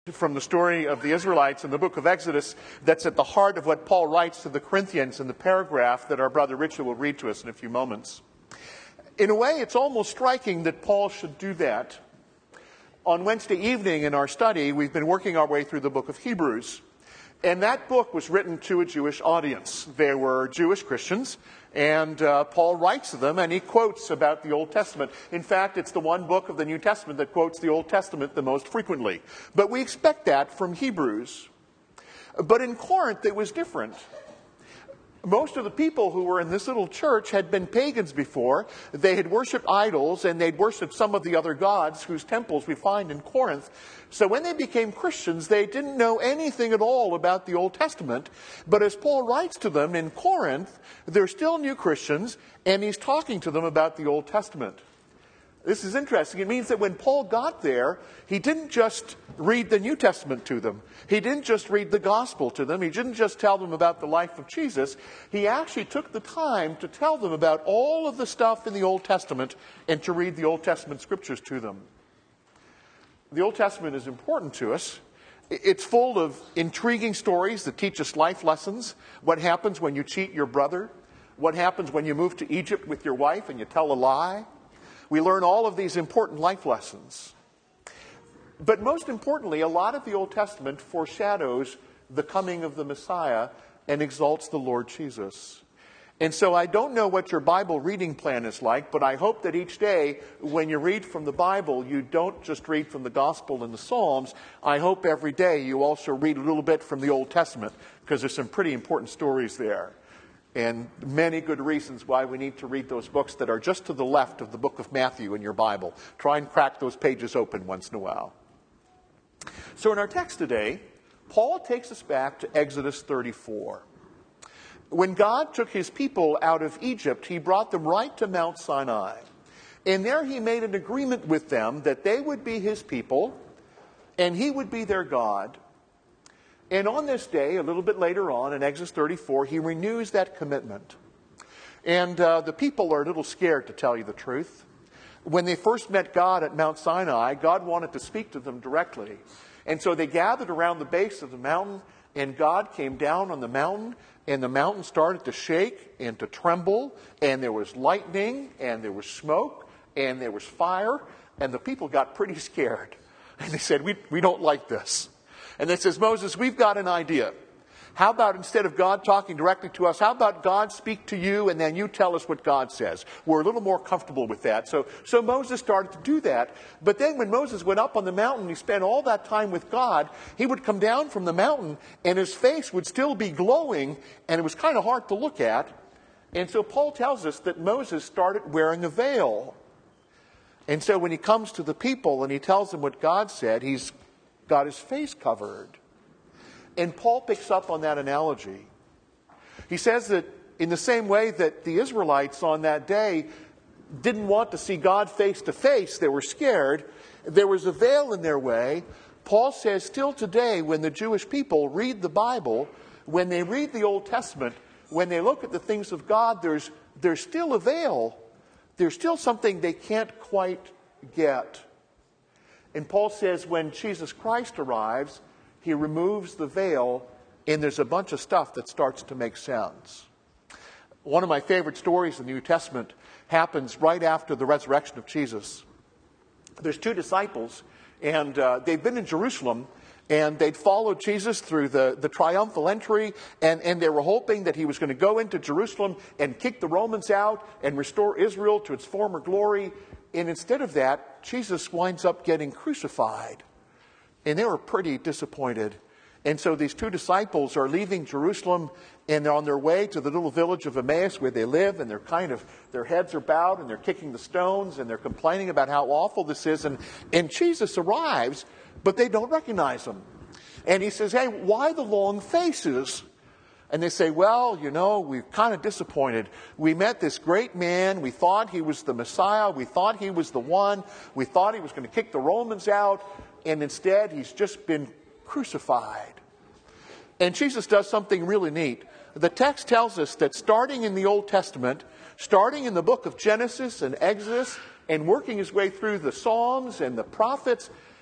from the story of the Israelites in the book of Exodus that's at the heart of what Paul writes to the Corinthians in the paragraph that our brother Richard will read to us in a few moments. In a way, it's almost striking that Paul should do that. On Wednesday evening in our study, we've been working our way through the book of Hebrews. And that book was written to a Jewish audience. There were Jewish Christians, and Paul writes to them, and he quotes about the Old Testament. In fact, it's the one book of the New Testament that quotes the Old Testament the most frequently. But we expect that from Hebrews. But in Corinth, it was different. Most of the people who were in this little church had been pagans before. They had worshipped idols, and they'd worshipped some of the other gods whose temples we find in Corinth. So when they became Christians, they didn't know anything at all about the Old Testament. But as Paul writes to them in Corinth, they're still new Christians, and he's talking to them about the Old Testament. This is interesting. It means that when Paul got there, he didn't just read the New Testament to them. He didn't just read the gospel to them. He didn't just tell them about the life of Jesus. He actually took the time to tell them about all of the stuff in the Old Testament and to read the Old Testament scriptures to them. The Old Testament is important to us. It's full of intriguing stories that teach us life lessons. What happens when you cheat your brother? What happens when you move to Egypt with your wife and you tell a lie? We learn all of these important life lessons. But most importantly, a lot of the Old Testament foreshadows the coming of the Messiah and exalts the Lord Jesus. And so I don't know what your Bible reading plan is like, but I hope that each day when you read from the Bible, you don't just read from the Gospel and the Psalms. I hope every day you also read a little bit from the Old Testament, because there's some pretty important stories there. And many good reasons why we need to read those books that are just to the left of the book of Matthew in your Bible. Try and crack those pages open once in a while. So in our text today, Paul takes us back to Exodus 34. When God took his people out of Egypt, he brought them right to Mount Sinai. And there he made an agreement with them that they would be his people and he would be their God. And on this day, a little bit later on, in Exodus 34, he renews that commitment. And the people are a little scared, to tell you the truth. When they first met God at Mount Sinai, God wanted to speak to them directly. And so they gathered around the base of the mountain, and God came down on the mountain, and the mountain started to shake and to tremble, and there was lightning, and there was smoke, and there was fire, and the people got pretty scared. And they said, we don't like this. And they says, Moses, we've got an idea. How about instead of God talking directly to us, how about God speak to you and then you tell us what God says? We're a little more comfortable with that. So Moses started to do that. But then when Moses went up on the mountain, he spent all that time with God, he would come down from the mountain and his face would still be glowing and it was kind of hard to look at. And so Paul tells us that Moses started wearing a veil. And so when he comes to the people and he tells them what God said, he's got his face covered. And Paul picks up on that analogy. He says that in the same way that the Israelites on that day didn't want to see God face to face, they were scared, there was a veil in their way. Paul says still today when the Jewish people read the Bible, when they read the Old Testament, when they look at the things of God, there's still a veil. There's still something they can't quite get. And Paul says when Jesus Christ arrives, he removes the veil and there's a bunch of stuff that starts to make sense. One of my favorite stories in the New Testament happens right after the resurrection of Jesus. There's two disciples and they've been in Jerusalem and they'd followed Jesus through the triumphal entry and they were hoping that he was going to go into Jerusalem and kick the Romans out and restore Israel to its former glory. And instead of that, Jesus winds up getting crucified. And they were pretty disappointed. And so these two disciples are leaving Jerusalem and they're on their way to the little village of Emmaus where they live. And their heads are bowed and they're kicking the stones and they're complaining about how awful this is. And Jesus arrives, but they don't recognize him. And he says, hey, why the long faces? And they say, well, we're kind of disappointed. We met this great man. We thought he was the Messiah. We thought he was the one. We thought he was going to kick the Romans out. And instead, he's just been crucified. And Jesus does something really neat. The text tells us that starting in the Old Testament, starting in the book of Genesis and Exodus, and working his way through the Psalms and the prophets,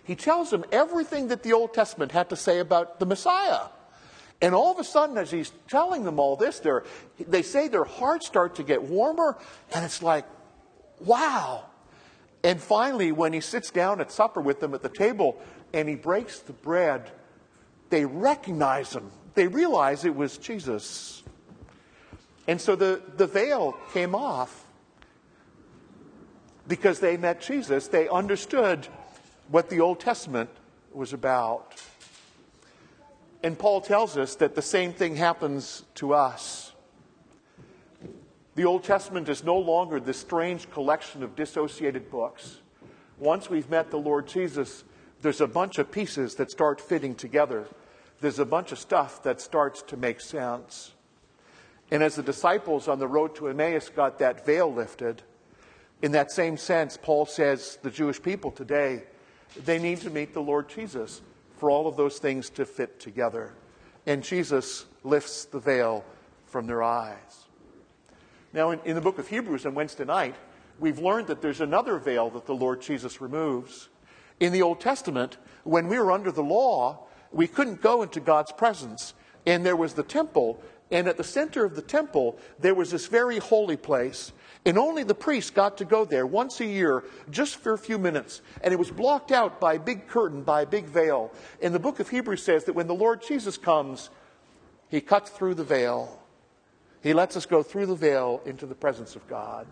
he tells them everything that the Old Testament had to say about the Messiah. And all of a sudden, as he's telling them all this, they say their hearts start to get warmer, and it's like, wow. And finally, when he sits down at supper with them at the table, and he breaks the bread, they recognize him. They realize it was Jesus. And so the veil came off because they met Jesus. They understood what the Old Testament was about. And Paul tells us that the same thing happens to us. The Old Testament is no longer this strange collection of dissociated books. Once we've met the Lord Jesus, there's a bunch of pieces that start fitting together. There's a bunch of stuff that starts to make sense. And as the disciples on the road to Emmaus got that veil lifted, in that same sense, Paul says the Jewish people today, they need to meet the Lord Jesus for all of those things to fit together. And Jesus lifts the veil from their eyes. Now, in the book of Hebrews on Wednesday night, we've learned that there's another veil that the Lord Jesus removes. In the Old Testament, when we were under the law, we couldn't go into God's presence. And there was the temple, and at the center of the temple, there was this very holy place. And only the priest got to go there once a year, just for a few minutes. And it was blocked out by a big curtain, by a big veil. And the book of Hebrews says that when the Lord Jesus comes, he cuts through the veil. He lets us go through the veil into the presence of God.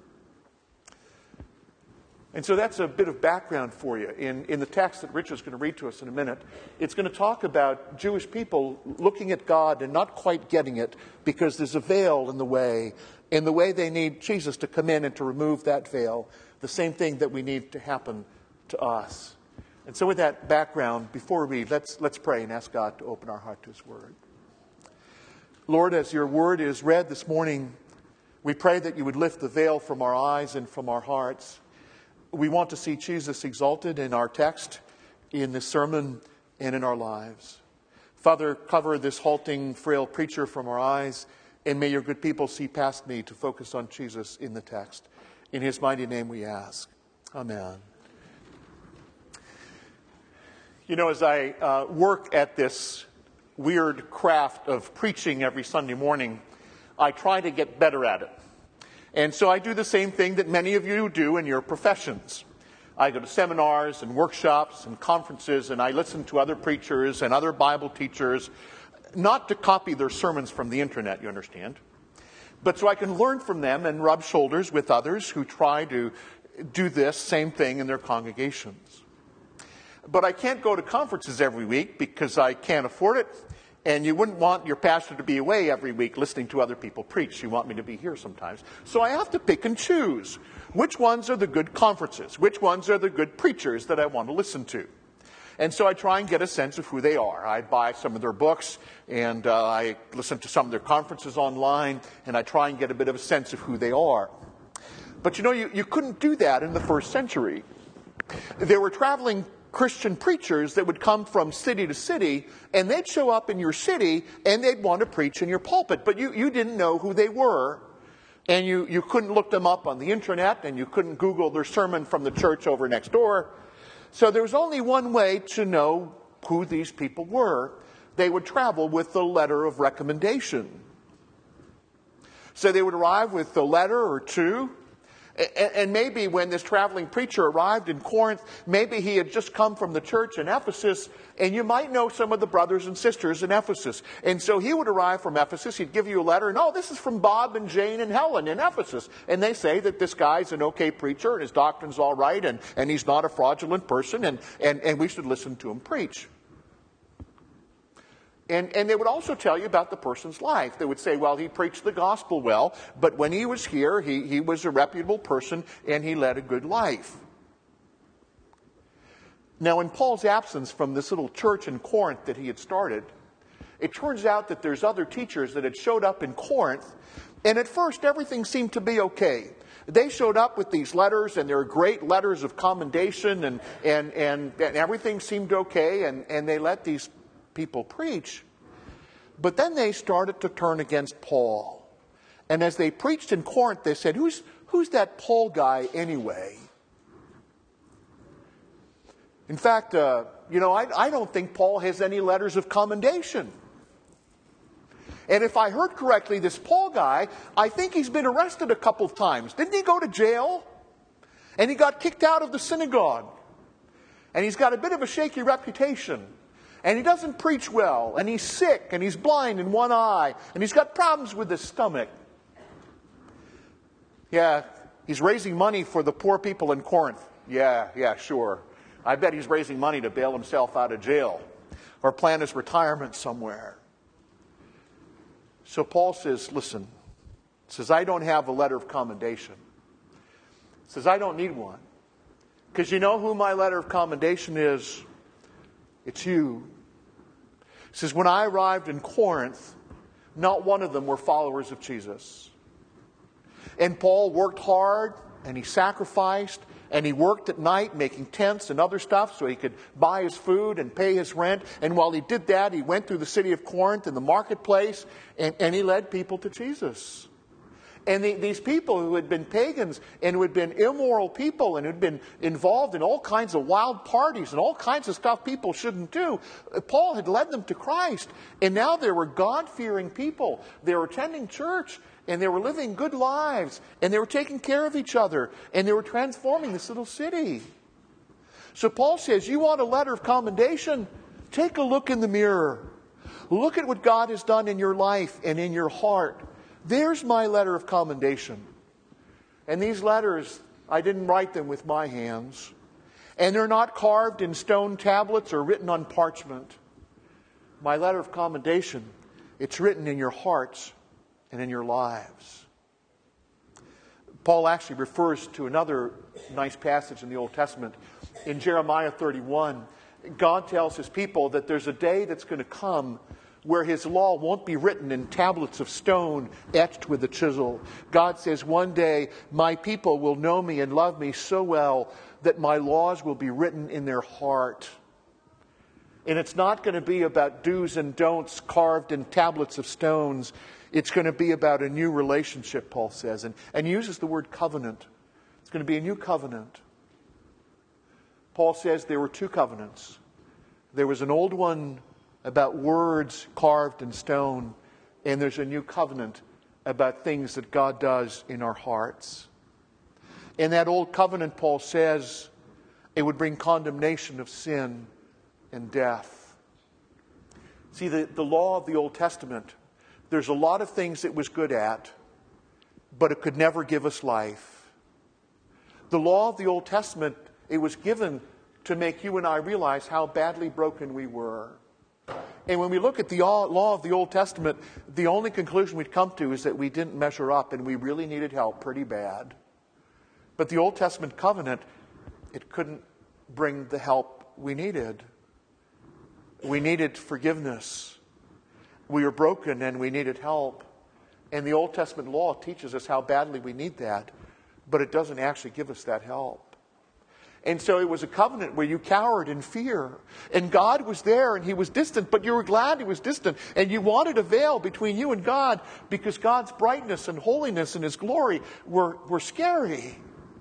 And so that's a bit of background for you. In the text that Rich is going to read to us in a minute, it's going to talk about Jewish people looking at God and not quite getting it because there's a veil in the way. In the way they need Jesus to come in and to remove that veil, the same thing that we need to happen to us. And so with that background, before we read, let's pray and ask God to open our heart to his word. Lord, as your word is read this morning, we pray that you would lift the veil from our eyes and from our hearts. We want to see Jesus exalted in our text, in this sermon, and in our lives. Father, cover this halting, frail preacher from our eyes, and may your good people see past me to focus on Jesus in the text. In his mighty name we ask. Amen. You know, as I work at this weird craft of preaching every Sunday morning, I try to get better at it. And so I do the same thing that many of you do in your professions. I go to seminars and workshops and conferences, and I listen to other preachers and other Bible teachers, not to copy their sermons from the internet, you understand, but so I can learn from them and rub shoulders with others who try to do this same thing in their congregations. But I can't go to conferences every week because I can't afford it. And you wouldn't want your pastor to be away every week listening to other people preach. You want me to be here sometimes. So I have to pick and choose. Which ones are the good conferences? Which ones are the good preachers that I want to listen to? And so I try and get a sense of who they are. I buy some of their books, and I listen to some of their conferences online, and I try and get a bit of a sense of who they are. But you know, you couldn't do that in the first century. There were traveling Christian preachers that would come from city to city, and they'd show up in your city, and they'd want to preach in your pulpit. But you didn't know who they were, and you couldn't look them up on the internet, and you couldn't Google their sermon from the church over next door. So there was only one way to know who these people were. They would travel with the letter of recommendation. So they would arrive with a letter or two. And maybe when this traveling preacher arrived in Corinth, maybe he had just come from the church in Ephesus, and you might know some of the brothers and sisters in Ephesus. And so he would arrive from Ephesus, he'd give you a letter, and this is from Bob and Jane and Helen in Ephesus. And they say that this guy's an okay preacher, and his doctrine's all right, and he's not a fraudulent person, and we should listen to him preach. And they would also tell you about the person's life. They would say, well, he preached the gospel well, but when he was here, he was a reputable person and he led a good life. Now, in Paul's absence from this little church in Corinth that he had started, it turns out that there's other teachers that had showed up in Corinth, and at first everything seemed to be okay. They showed up with these letters, and they were great letters of commendation, and everything seemed okay, and they let these people preach. But then they started to turn against Paul. And as they preached in Corinth, they said, who's that Paul guy anyway? In fact, I don't think Paul has any letters of commendation. And if I heard correctly, this Paul guy, I think he's been arrested a couple of times. Didn't he go to jail? And he got kicked out of the synagogue. And he's got a bit of a shaky reputation. And he doesn't preach well. And he's sick. And he's blind in one eye. And he's got problems with his stomach. Yeah, he's raising money for the poor people in Corinth. Yeah, sure. I bet he's raising money to bail himself out of jail or plan his retirement somewhere. So Paul says, listen, says, I don't have a letter of commendation. Says, I don't need one. Because you know who my letter of commendation is? It's you. Says, when I arrived in Corinth, not one of them were followers of Jesus. And Paul worked hard, and he sacrificed, and he worked at night making tents and other stuff so he could buy his food and pay his rent. And while he did that, he went through the city of Corinth in the marketplace, and he led people to Jesus. And these people who had been pagans and who had been immoral people and who had been involved in all kinds of wild parties and all kinds of stuff people shouldn't do, Paul had led them to Christ. And now they were God-fearing people. They were attending church. And they were living good lives. And they were taking care of each other. And they were transforming this little city. So Paul says, you want a letter of commendation? Take a look in the mirror. Look at what God has done in your life and in your heart. There's my letter of commendation. And these letters, I didn't write them with my hands. And they're not carved in stone tablets or written on parchment. My letter of commendation, it's written in your hearts and in your lives. Paul actually refers to another nice passage in the Old Testament. In Jeremiah 31, God tells his people that there's a day that's going to come where his law won't be written in tablets of stone etched with a chisel. God says, one day my people will know me and love me so well that my laws will be written in their heart. And it's not going to be about do's and don'ts carved in tablets of stones. It's going to be about a new relationship, Paul says, and uses the word covenant. It's going to be a new covenant. Paul says there were two covenants. There was an old one about words carved in stone, and there's a new covenant about things that God does in our hearts. In that old covenant, Paul says, it would bring condemnation of sin and death. See, the law of the Old Testament, there's a lot of things it was good at, but it could never give us life. The law of the Old Testament, it was given to make you and I realize how badly broken we were. And when we look at the law of the Old Testament, the only conclusion we'd come to is that we didn't measure up and we really needed help pretty bad. But the Old Testament covenant, it couldn't bring the help we needed. We needed forgiveness. We were broken and we needed help. And the Old Testament law teaches us how badly we need that, but it doesn't actually give us that help. And so it was a covenant where you cowered in fear. And God was there and he was distant, but you were glad he was distant. And you wanted a veil between you and God because God's brightness and holiness and his glory were scary.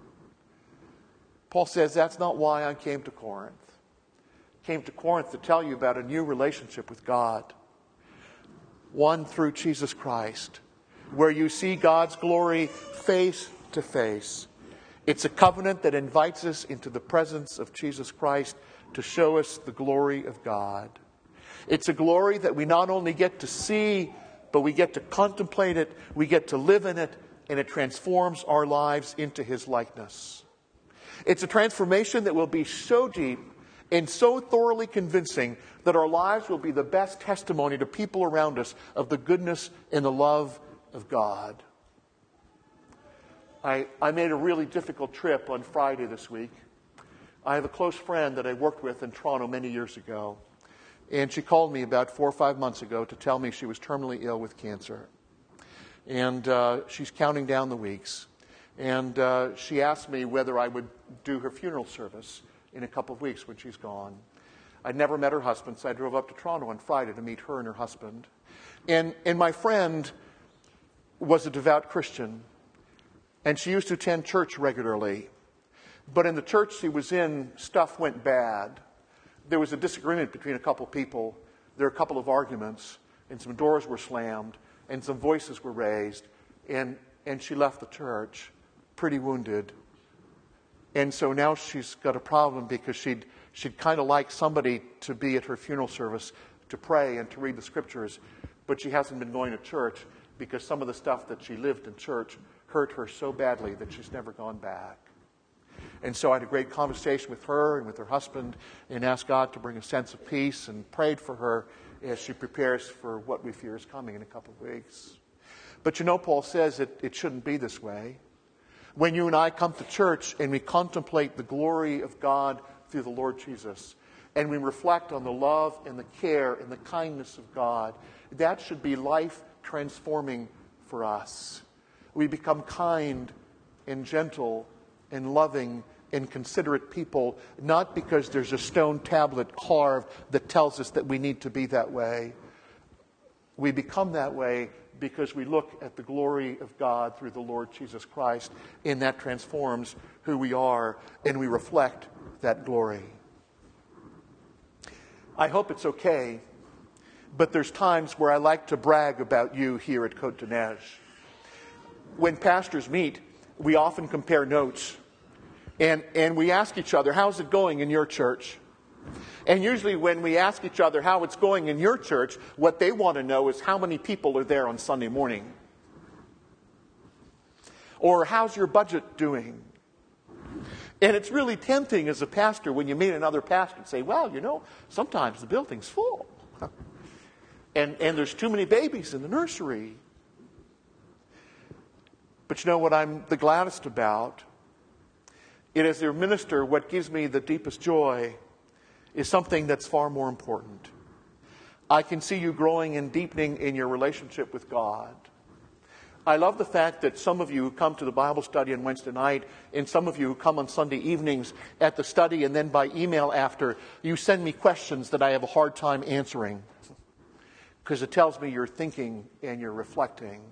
Paul says that's not why I came to Corinth. I came to Corinth to tell you about a new relationship with God. One through Jesus Christ, where you see God's glory face to face. It's a covenant that invites us into the presence of Jesus Christ to show us the glory of God. It's a glory that we not only get to see, but we get to contemplate it, we get to live in it, and it transforms our lives into his likeness. It's a transformation that will be so deep and so thoroughly convincing that our lives will be the best testimony to people around us of the goodness and the love of God. I made a really difficult trip on Friday this week. I have a close friend that I worked with in Toronto many years ago. And she called me about 4 or 5 months ago to tell me she was terminally ill with cancer. And she's counting down the weeks. And she asked me whether I would do her funeral service in a couple of weeks when she's gone. I'd never met her husband, so I drove up to Toronto on Friday to meet her and her husband. And my friend was a devout Christian. And she used to attend church regularly. But in the church she was in, stuff went bad. There was a disagreement between a couple of people. There were a couple of arguments, and some doors were slammed, and some voices were raised, and she left the church pretty wounded. And so now she's got a problem because she'd kind of like somebody to be at her funeral service to pray and to read the scriptures, but she hasn't been going to church because some of the stuff that she lived in church hurt her so badly that she's never gone back. And so I had a great conversation with her and with her husband and asked God to bring a sense of peace and prayed for her as she prepares for what we fear is coming in a couple of weeks. But you know, Paul says it shouldn't be this way. When you and I come to church and we contemplate the glory of God through the Lord Jesus, and we reflect on the love and the care and the kindness of God, that should be life transforming for us. We become kind and gentle and loving and considerate people, not because there's a stone tablet carved that tells us that we need to be that way. We become that way because we look at the glory of God through the Lord Jesus Christ, and that transforms who we are, and we reflect that glory. I hope it's okay, but there's times where I like to brag about you here at Côte de Neige. When pastors meet, we often compare notes, and we ask each other, how's it going in your church? And usually when we ask each other how it's going in your church, what they want to know is how many people are there on Sunday morning. Or how's your budget doing? And it's really tempting as a pastor when you meet another pastor and say, well, you know, sometimes the building's full. And there's too many babies in the nursery. But you know what I'm the gladdest about? It is, as a minister, what gives me the deepest joy is something that's far more important. I can see you growing and deepening in your relationship with God. I love the fact that some of you who come to the Bible study on Wednesday night, and some of you who come on Sunday evenings at the study and then by email after, you send me questions that I have a hard time answering because it tells me you're thinking and you're reflecting.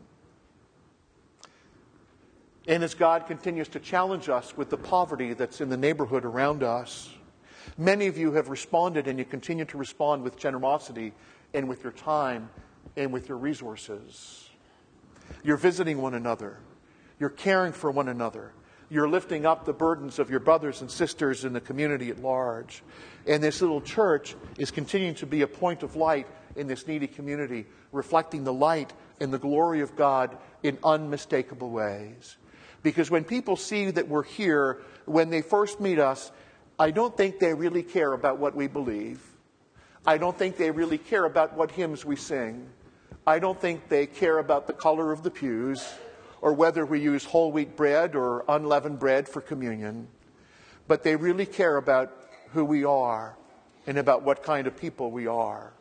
And as God continues to challenge us with the poverty that's in the neighborhood around us, many of you have responded, and you continue to respond with generosity and with your time and with your resources. You're visiting one another. You're caring for one another. You're lifting up the burdens of your brothers and sisters in the community at large. And this little church is continuing to be a point of light in this needy community, reflecting the light and the glory of God in unmistakable ways. Because when people see that we're here, when they first meet us, I don't think they really care about what we believe. I don't think they really care about what hymns we sing. I don't think they care about the color of the pews or whether we use whole wheat bread or unleavened bread for communion. But they really care about who we are and about what kind of people we are.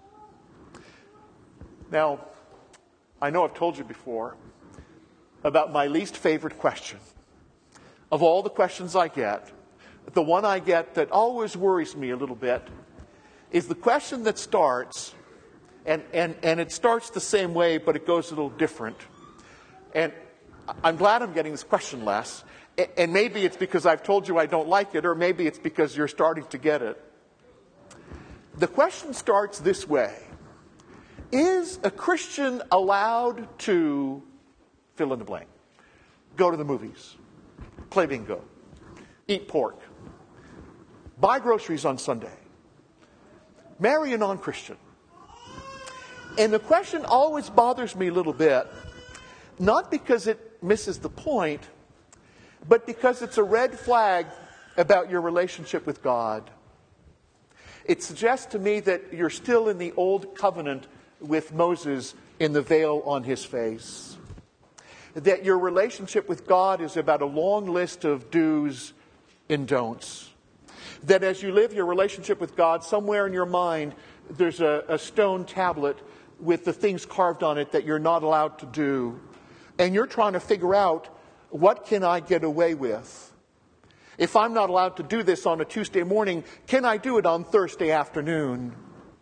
Now, I know I've told you before about my least favorite question. Of all the questions I get, the one I get that always worries me a little bit is the question that starts, and it starts the same way, but it goes a little different. And I'm glad I'm getting this question less. And maybe it's because I've told you I don't like it, or maybe it's because you're starting to get it. The question starts this way. Is a Christian allowed to fill in the blank? Go to the movies, play bingo, eat pork, buy groceries on Sunday, marry a non-Christian? And the question always bothers me a little bit, not because it misses the point, but because it's a red flag about your relationship with God. It suggests to me that you're still in the old covenant with Moses in the veil on his face. That your relationship with God is about a long list of do's and don'ts. That as you live your relationship with God, somewhere in your mind, there's a stone tablet with the things carved on it that you're not allowed to do. And you're trying to figure out, what can I get away with? If I'm not allowed to do this on a Tuesday morning, can I do it on Thursday afternoon?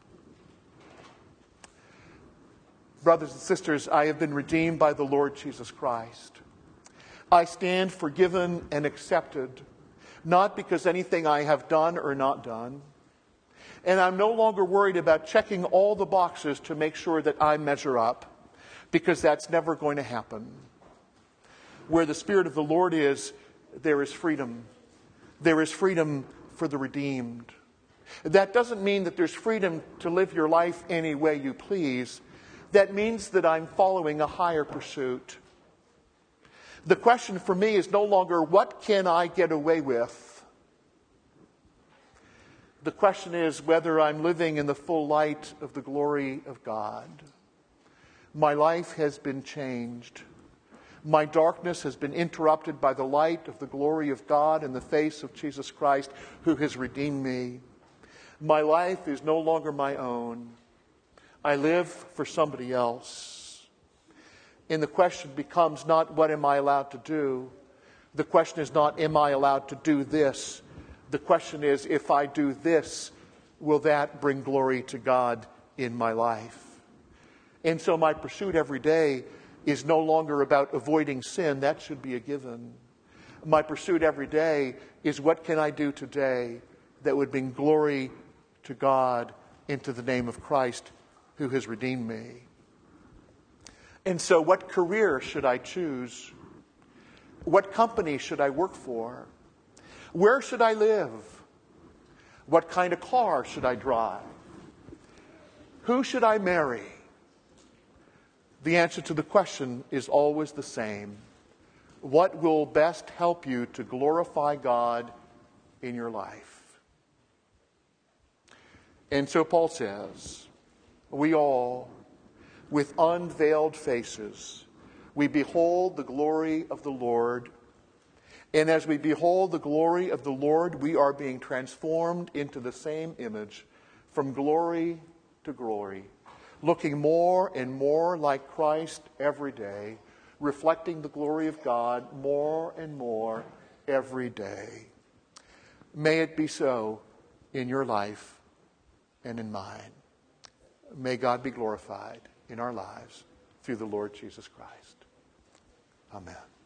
Brothers and sisters, I have been redeemed by the Lord Jesus Christ. I stand forgiven and accepted. not because anything I have done or not done. And I'm no longer worried about checking all the boxes to make sure that I measure up, because that's never going to happen. Where the Spirit of the Lord is, there is freedom. There is freedom for the redeemed. That doesn't mean that there's freedom to live your life any way you please. That means that I'm following a higher pursuit. The question for me is no longer, what can I get away with? The question is whether I'm living in the full light of the glory of God. My life has been changed. My darkness has been interrupted by the light of the glory of God in the face of Jesus Christ, who has redeemed me. My life is no longer my own. I live for somebody else. And the question becomes not, what am I allowed to do? The question is not, am I allowed to do this? The question is, if I do this, will that bring glory to God in my life? And so my pursuit every day is no longer about avoiding sin. That should be a given. My pursuit every day is, what can I do today that would bring glory to God into the name of Christ who has redeemed me? And so what career should I choose? What company should I work for? Where should I live? What kind of car should I drive? Who should I marry? The answer to the question is always the same. What will best help you to glorify God in your life? And so Paul says, we all, with unveiled faces, we behold the glory of the Lord. And as we behold the glory of the Lord, we are being transformed into the same image from glory to glory, looking more and more like Christ every day, reflecting the glory of God more and more every day. May it be so in your life and in mine. May God be glorified in our lives through the Lord Jesus Christ. Amen.